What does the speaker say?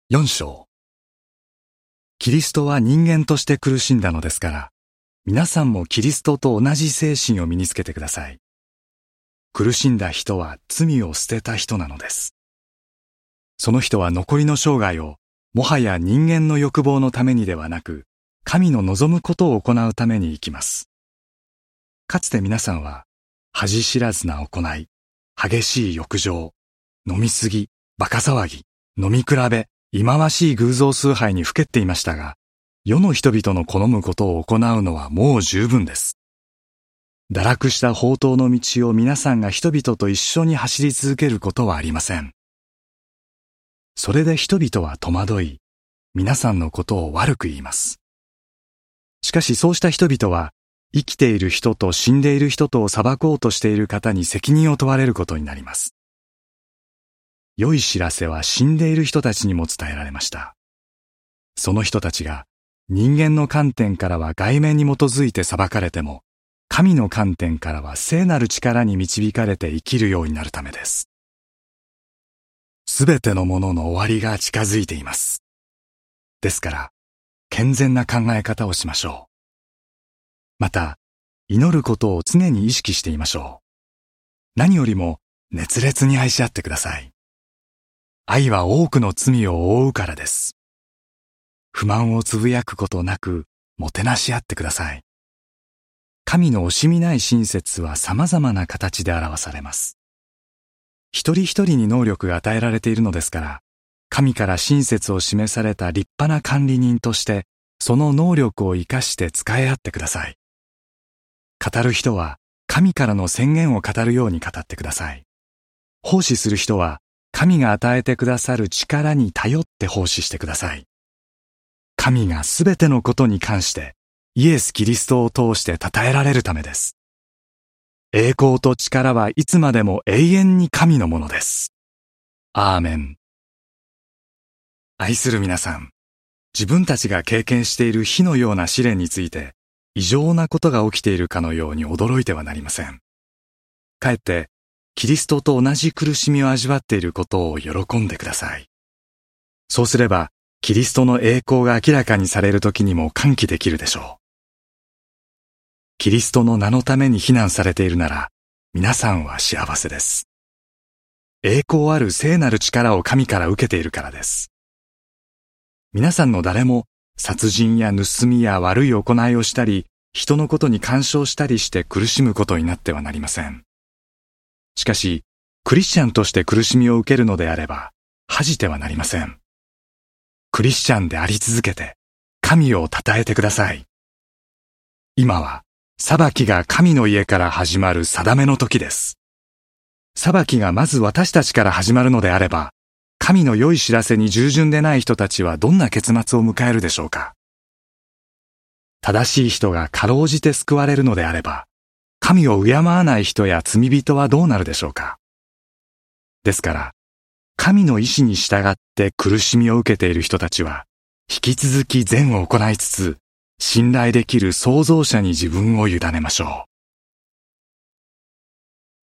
4章。キリストは人間として苦しんだのですから、皆さんもキリストと同じ精神を身につけてください。苦しんだ人は罪を捨てた人なのです。その人は残りの生涯を、もはや人間の欲望のためにではなく、神の望むことを行うために生きます。かつて皆さんは、恥知らずな行い、激しい欲情、飲みすぎ、馬鹿騒ぎ、飲み比べ、忌まわしい偶像崇拝にふけっていましたが、世の人々の好むことを行うのはもう十分です。堕落した放蕩の道を皆さんが人々と一緒に走り続けることはありません。それで人々は戸惑い、皆さんのことを悪く言います。しかしそうした人々は、生きている人と死んでいる人とを裁こうとしている方に責任を問われることになります。良い知らせは死んでいる人たちにも伝えられました。その人たちが人間の観点からは外面に基づいて裁かれても、神の観点からは聖なる力に導かれて生きるようになるためです。すべてのものの終わりが近づいています。ですから、健全な考え方をしましょう。また、祈ることを常に意識していましょう。何よりも熱烈に愛し合ってください。愛は多くの罪を覆うからです。不満をつぶやくことなく、もてなし合ってください。神の惜しみない親切は様々な形で表されます。一人一人に能力が与えられているのですから、神から親切を示された立派な管理人として、その能力を生かして使い合ってください。語る人は、神からの宣言を語るように語ってください。奉仕する人は、神が与えてくださる力に頼って奉仕してください。神がすべてのことに関して、イエス・キリストを通して称えられるためです。栄光と力はいつまでも永遠に神のものです。アーメン。愛する皆さん、自分たちが経験している火のような試練について、異常なことが起きているかのように驚いてはなりません。かえって、キリストと同じ苦しみを味わっていることを喜んでください。そうすれば、キリストの栄光が明らかにされる時にも歓喜できるでしょう。キリストの名のために非難されているなら、皆さんは幸せです。栄光ある聖なる力を神から受けているからです。皆さんの誰も殺人や盗みや悪い行いをしたり、人のことに干渉したりして苦しむことになってはなりません。しかし、クリスチャンとして苦しみを受けるのであれば、恥じてはなりません。クリスチャンであり続けて、神を称えてください。今は、裁きが神の家から始まる定めの時です。裁きがまず私たちから始まるのであれば、神の良い知らせに従順でない人たちはどんな結末を迎えるでしょうか。正しい人がかろうじて救われるのであれば、神を敬わない人や罪人はどうなるでしょうか。ですから、神の意志に従って苦しみを受けている人たちは、引き続き善を行いつつ、信頼できる創造者に自分を委ねましょう。